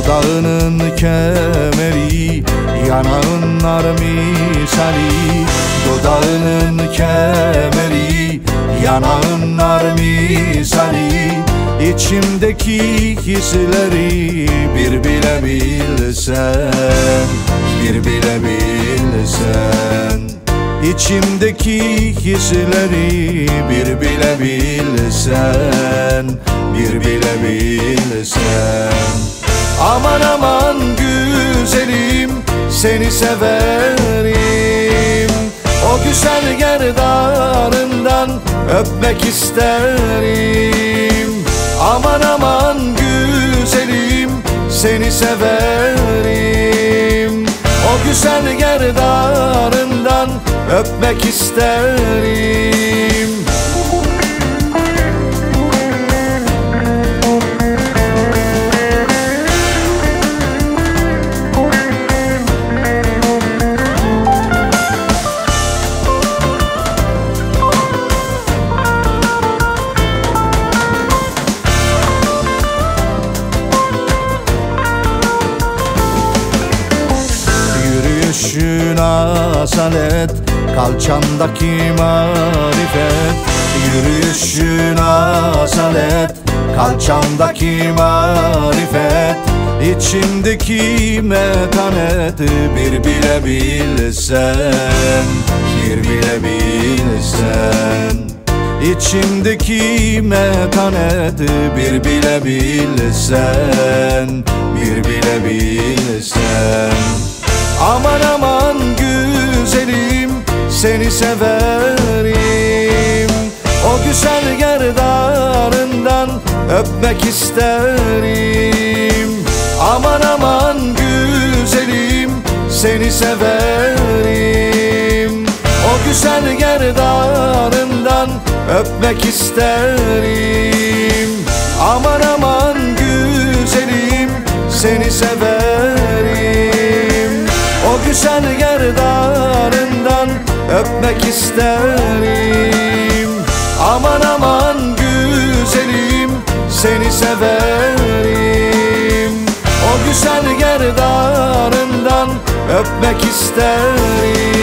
Dudağının kemeri, yanağın nar misali. Dudağının kemeri, yanağın nar misali. İçimdeki hisleri bir bile bilsen, bir bile bilsen. İçimdeki hisleri bir bile bilsen, bir bile bilsen. Aman aman güzelim, seni severim. O güzel gerdanından öpmek isterim. Aman aman güzelim, seni severim. O güzel gerdanından öpmek isterim. Yürüyüşün asalet, kalçandaki marifet. Yürüyüşün asalet, kalçandaki marifet. İçimdeki metanet bir bile bilsen, bir bile bilsen. İçimdeki metanet bir bile bilsen, bir bile bilsen. Aman aman güzelim, seni severim. O güzel gerdanından öpmek isterim. Aman aman güzelim, seni severim. O güzel gerdanından öpmek isterim. Aman aman güzelim, seni severim. O güzel gerdanından öpmek isterim. Aman aman güzelim, seni severim. O güzel gerdanından öpmek isterim.